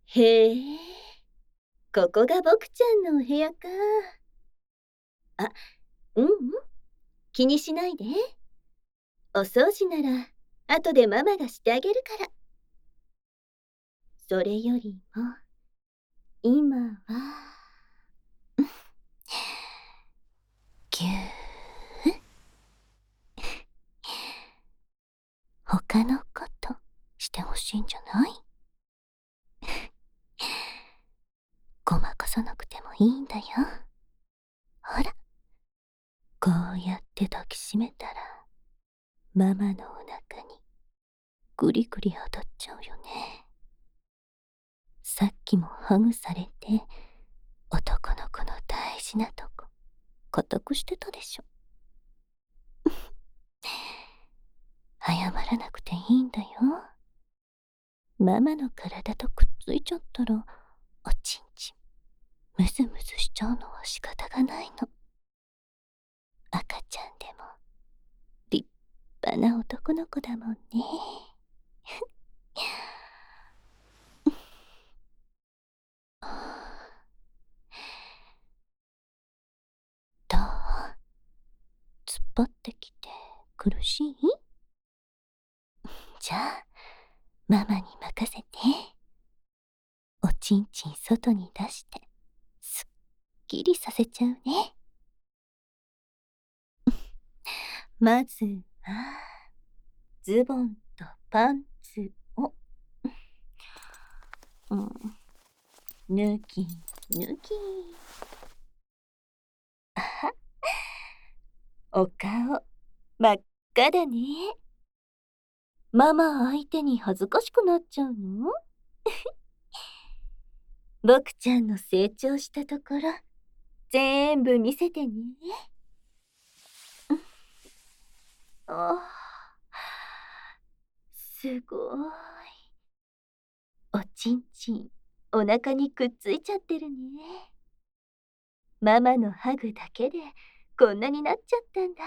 へえ、ここがボクちゃんのお部屋か。あ、ううん、気にしないで。お掃除なら、後でママがしてあげるから。それよりも、今は、ぎゅー、他のことしてほしいんじゃない？ごまかさなくてもいいんだよ。ほら、こうやって抱きしめたら、ママのお腹にぐりぐり当たっちゃうよね。さっきもハグされて、男の子の大事なとこ、固くしてたでしょ。謝らなくていいんだよ。ママの体とくっついちゃったら、おちんちん、ムズムズしちゃうのは仕方がないの。赤ちゃんでも、立派な男の子だもんね。どう？突っ張ってきて苦しい？じゃあ、ママに任せて。おちんちん外に出して、すっきりさせちゃうね。まずは、ズボンとパンツを、うん、脱ぎ、脱ぎ。あは、お顔、真っ赤だね。ママ相手に恥ずかしくなっちゃうの？僕ちゃんの成長したところ、全部見せてね。あ、すごい。おちんちん、お腹にくっついちゃってるね。ママのハグだけでこんなになっちゃったんだ。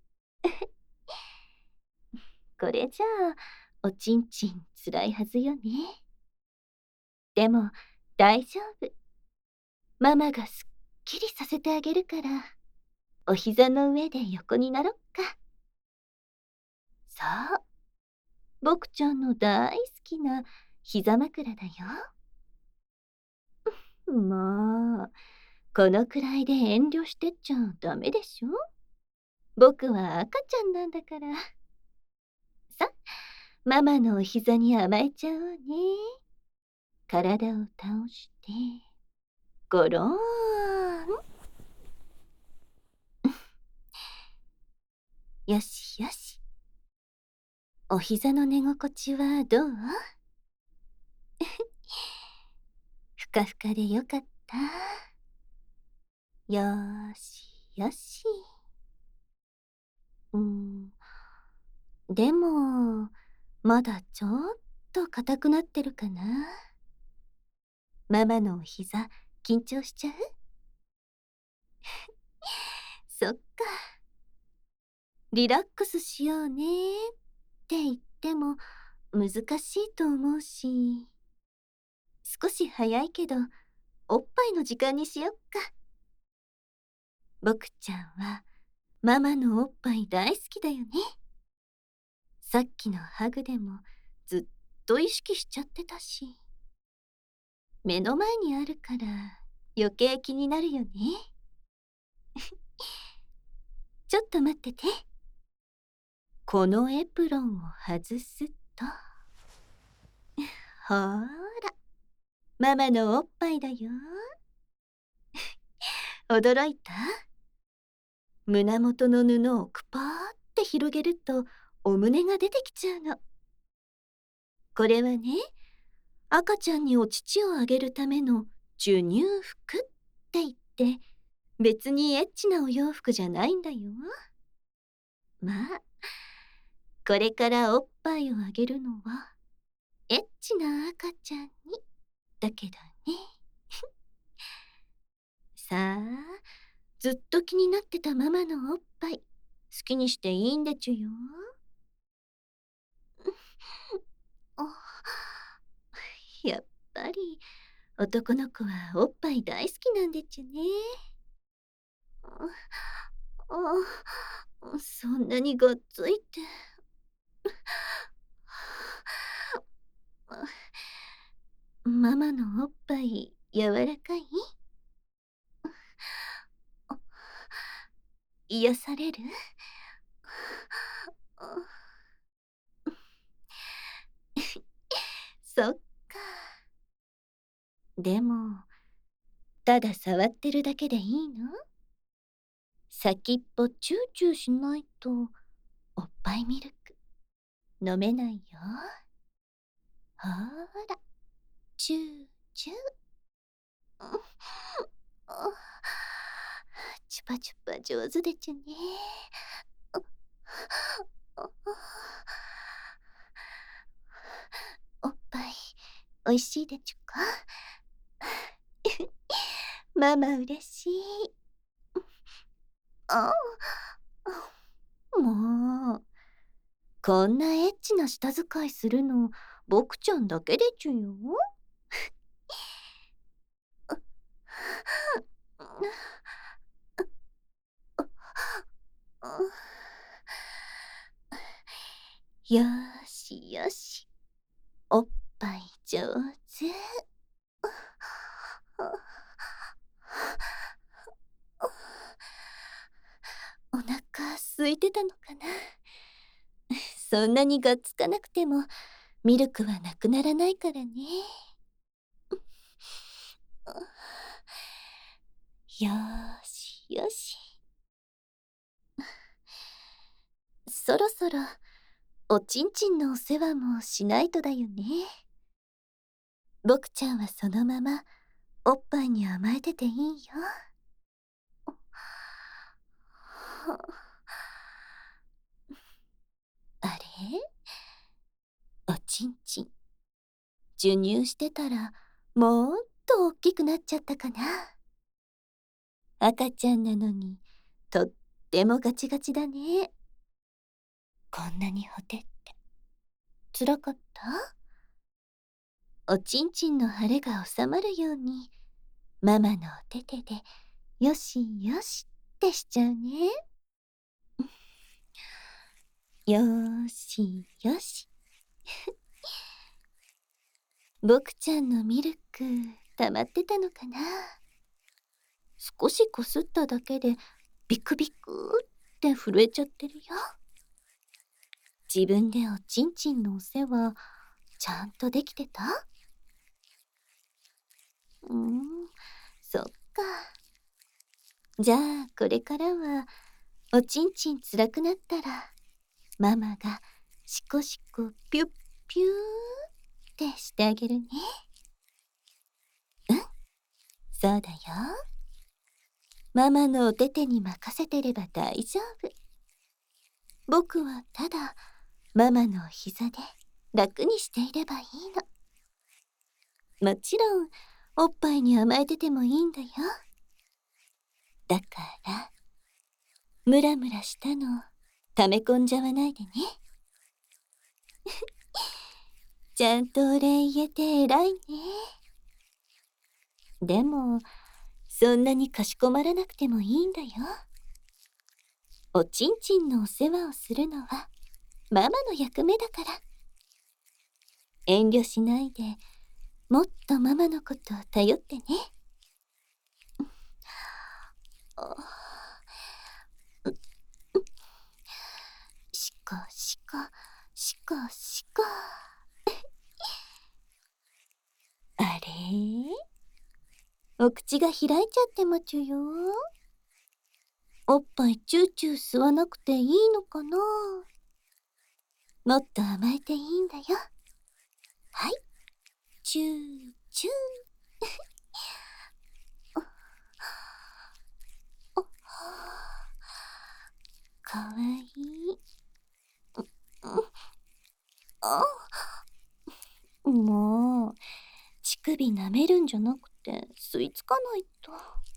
これじゃあ、おちんちんつらいはずよね。でも、大丈夫。ママがすっきりさせてあげるから、お膝の上で横になろっか。そう、僕ちゃんの大好きな膝枕だよ。もう、このくらいで遠慮してっちゃダメでしょ？僕は赤ちゃんなんだから。さ、ママのお膝に甘えちゃおうね。体を倒して、ゴローン。よしよし。お膝の寝心地はどう？ふかふかでよかった？よーしよし。うん。でも、まだちょっと硬くなってるかな。ママのお膝、緊張しちゃう？そっか。リラックスしようねって言っても難しいと思うし、少し早いけど、おっぱいの時間にしよっか。僕ちゃんはママのおっぱい大好きだよね。さっきのハグでもずっと意識しちゃってたし、目の前にあるから余計気になるよね。ちょっと待ってて。このエプロンを外すと、ほーら、ママのおっぱいだよ。驚いた？胸元の布をくぱーって広げるとお胸が出てきちゃうの。これはね、赤ちゃんにお乳をあげるための授乳服って言って、別にエッチなお洋服じゃないんだよ。まあ、これからおっぱいをあげるのはエッチな赤ちゃんにだけどね。さあ、ずっと気になってたママのおっぱい、好きにしていいんでちゅよ。あ、やっぱり男の子はおっぱい大好きなんでちゅね。そんなにがっついて。ママのおっぱい柔らかい？癒される？そっか。でも、ただ触ってるだけでいいの？先っぽチューチューしないと、おっぱいミルク飲めないよ。ほーら、チューチュー。チュパチュパ上手でちゅね。おっぱいおいしいでちゅか？ママ嬉しい。あ、もう、こんなエッチな舌遣いするの、僕ちゃんだけでちゅよ。よしよし、おっぱい上手。お腹空いてたのかな。そんなにがっつかなくてもミルクはなくならないからね。よしよし。そろそろおちんちんのお世話もしないとだよね。僕ちゃんはそのままおっぱいに甘えてていいよ。あれ、おちんちん授乳してたらもっと大きくなっちゃったかな。赤ちゃんなのにとってもガチガチだね。こんなにほてってつらかった？おちんちんの腫れが収まるようにママのお手手でよしよしってしちゃうね。よしよし。僕ちゃんのミルク溜まってたのかな。少しこすっただけでビクビクって震えちゃってるよ。自分でおちんちんのお世話ちゃんとできてた？そっか。じゃあこれからはおちんちんつらくなったらママがシコシコピュッピューってしてあげるね。うん、そうだよ。ママのお手手に任せてれば大丈夫。僕はただママのお膝で楽にしていればいいの。もちろんおっぱいに甘えててもいいんだよ。だからムラムラしたの溜め込んじゃわないでね。ちゃんとお礼言えて偉いね。でもそんなにかしこまらなくてもいいんだよ。おちんちんのお世話をするのはママの役目だから。遠慮しないでもっとママのことを頼ってね。しこしこしこしこ。あれ、お口が開いちゃってまちゅよ。おっぱいチューチュー吸わなくていいのかな。もっと甘えていいんだよ。はい、チューチュー。かわいい。もう乳首舐めるんじゃなくて吸い付かないと。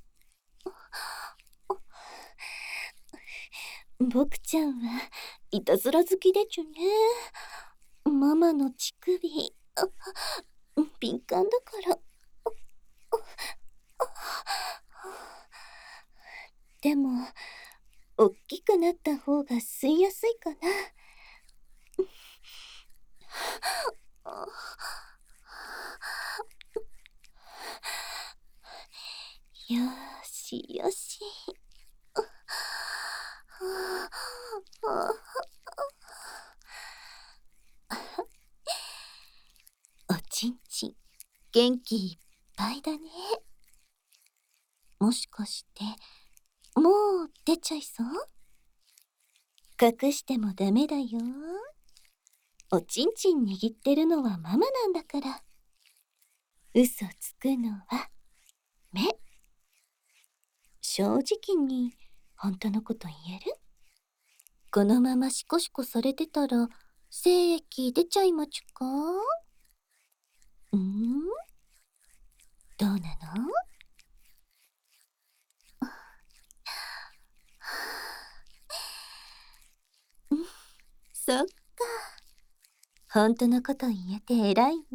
僕ちゃんはいたずら好きでちゅね。ママの乳首敏感だから。でも、おっきくなった方が吸いやすいかな。よしよし。おちんちん、元気いっぱいだね。もしかして、もう出ちゃいそう？隠してもダメだよ。おちんちん握ってるのはママなんだから。嘘つくのは目。正直に本当のこと言える？このままシコシコされてたら精液出ちゃいまちゅか？どうなの？そっか。本当のこと言えて偉いね。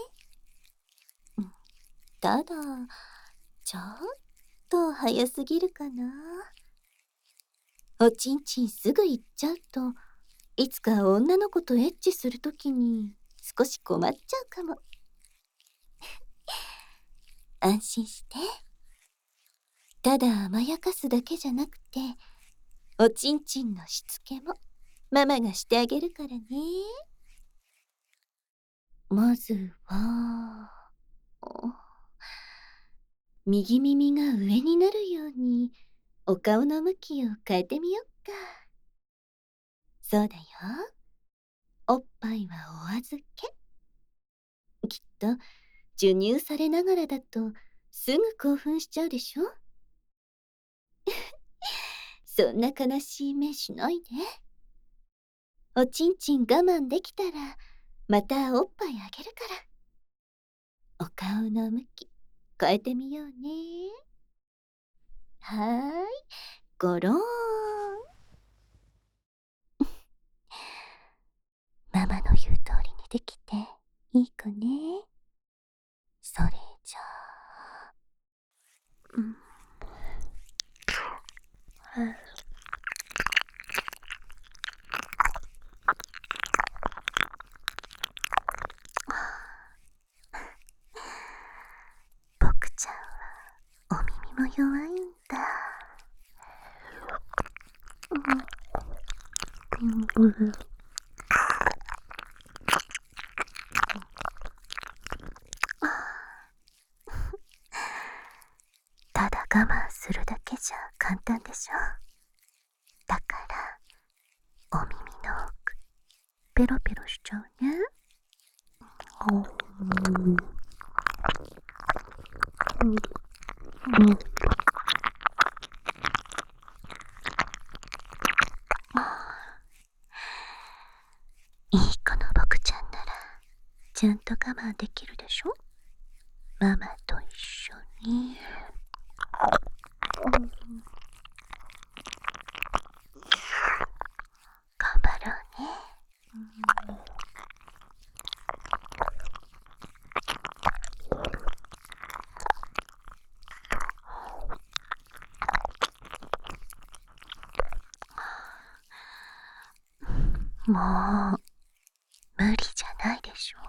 ただ、ちょっと早すぎるかな。おちんちんすぐ行っちゃうと、いつか女の子とエッチするときに少し困っちゃうかも。安心して。ただ甘やかすだけじゃなくて、おちんちんのしつけもママがしてあげるからね。まずは、右耳が上になるようにお顔の向きを変えてみよっか。そうだよ。おっぱいはお預け。きっと授乳されながらだとすぐ興奮しちゃうでしょ？そんな悲しい目しないで。おちんちん我慢できたらまたおっぱいあげるから。お顔の向き変えてみようね。はーい、ゴローン。ママの言う通りにできていいかね。それじゃあ、僕ちゃんはお耳も弱いんだ。ただ我慢するだけじゃ簡単でしょ。だからお耳の奥ペロペロしちゃうね。いい子の僕ちゃんならちゃんと我慢できるでしょ。ママと一緒に。頑張ろうね。もう無理じゃないでしょ。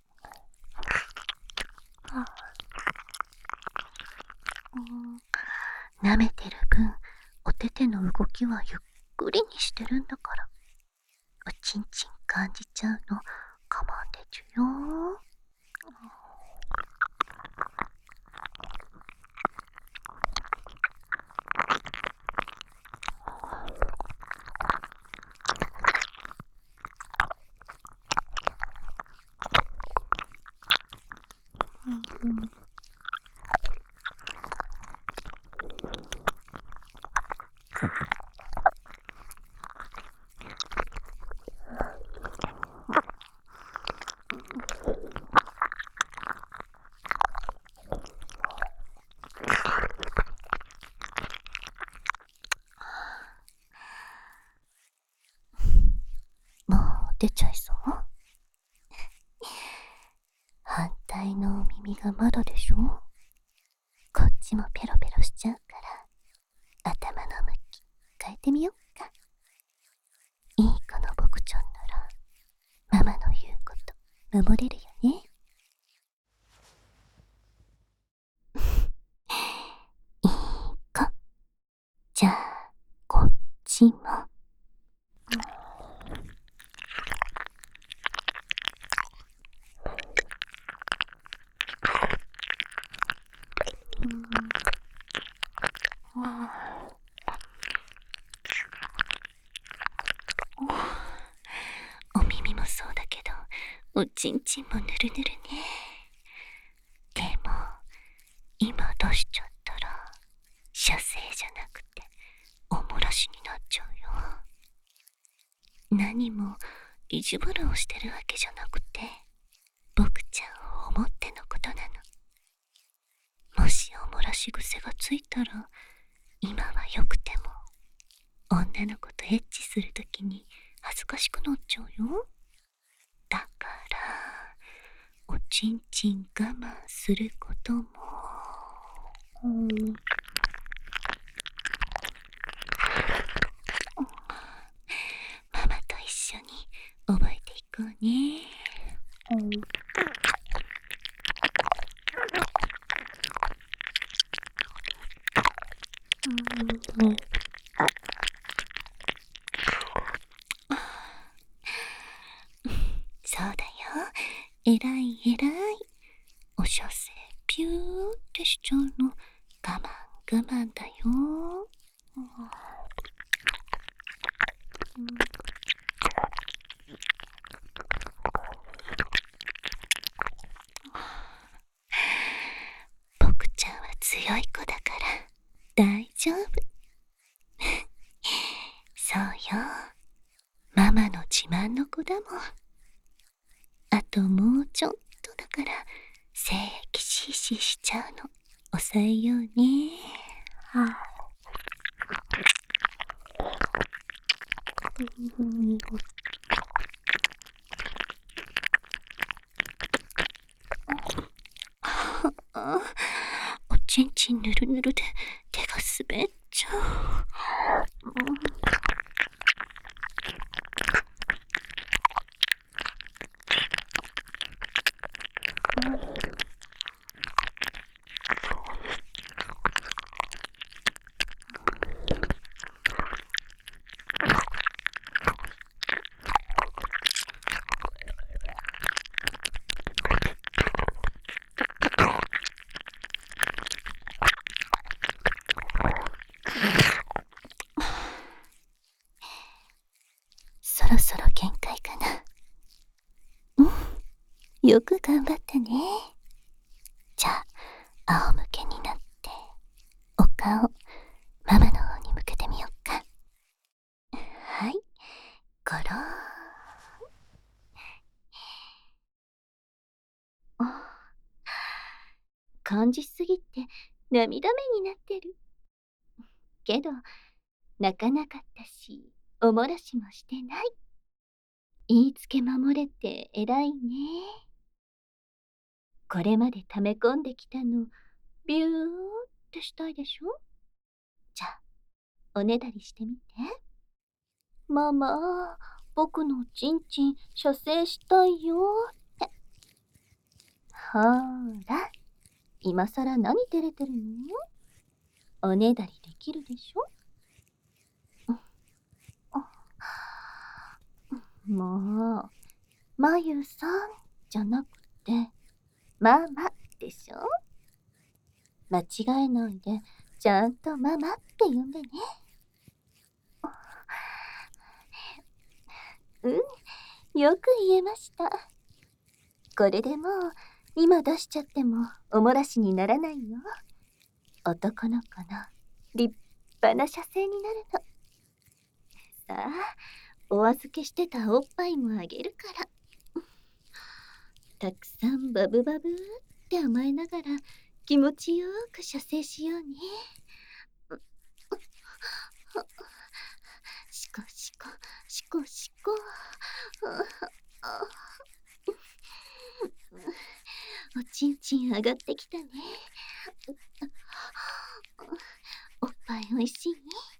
舐めてる分お手手の動きはゆっくりにしてるんだから、おちんちん感じちゃうの我慢でちゅよ。もう出ちゃいそう？反対耳がまだでしょ。こっちもペロペロしちゃうから、頭の向き変えてみよっか。いい子の僕ちゃんなら、ママの言うこと守れるよね。いい子。じゃあ、こっちも。お耳もそうだけど、おちんちんもぬるぬるね。でも、今出しちゃったら、射精じゃなくて、おもらしになっちゃうよ。何も意地悪をしてるわけじゃなくて、僕ちゃんを思ってのことなの。もしおもらし癖がついたら、今はよくても、女の子とエッチするときに恥ずかしくなっちゃうよ。だから、おちんちん我慢することも、ママと一緒に覚えていこうね。そうだよ。えらいえらい。お射精ピューってしちゃうの我慢我慢だよ。僕ちゃんは強い子だから大丈夫。そうよ。ママの自慢の子だもん。あともうちょっとだから精液シーシーしちゃうの抑えようね。おちんちんぬるぬるで手が滑っちゃう。そろそろ限界かな。よく頑張ったね。じゃあ、仰向けになって、お顔、ママの方に向けてみよっか。はい、ゴロー。感じすぎて涙目になってる。けど、泣かなかったし、おもらしもしてない。言いつけ守れて偉いね。これまで溜め込んできたの、ビューってしたいでしょ。じゃあ、おねだりしてみて。ママ、僕のちんちん射精したいよって。ほーら、今さら何照れてるの。おねだりできるでしょ。もう、まゆさんじゃなくて、ママでしょ。間違えないで、ちゃんとママって呼んでね。うん、よく言えました。これでもう、今出しちゃってもおもらしにならないよ。男の子の立派な射精になるの。さあ、お預けしてたおっぱいもあげるから。たくさんバブバブって甘えながら気持ちよく射精しようね。シコシコシコシコ。 おちんちん上がってきたね。おっぱいおいしい？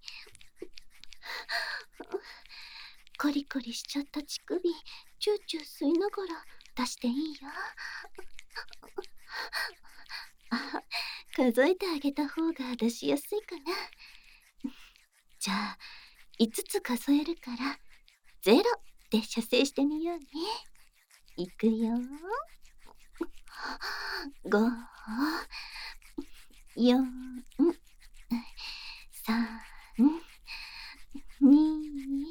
コリコリしちゃった乳首、チューチュー吸いながら出していいよ。あ、数えてあげた方が出しやすいかな。じゃあ、5つ数えるから、0で射精してみようね。いくよ。5、4、3、2、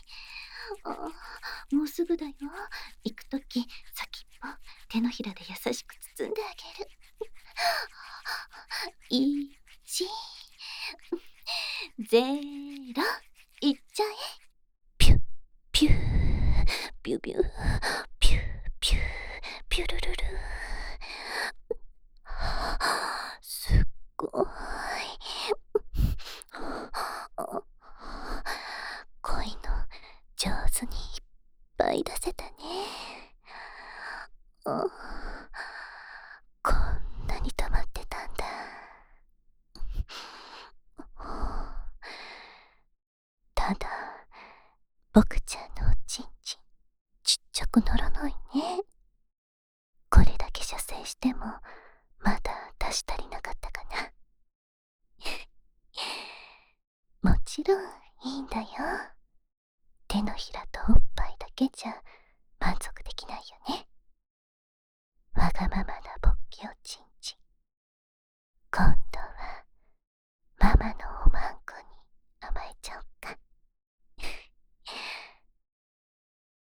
もうすぐだよ。行くとき、先っぽ、手のひらで優しく包んであげる。1、0、いっちゃえ。ピュッ、ピュー、ピュピュー、ピュー、ピュー、ピュルルル。すっごい。恋の上手にいっぱい出せたね。こんなに溜まってたんだ。ただ、僕ちゃんのおちんちん、ちっちゃくならないね。これだけ射精しても、まだ出し足りなかったかな。もちろんいいんだよ。手のひらとおっぱいだけじゃ満足できないよね。わがままな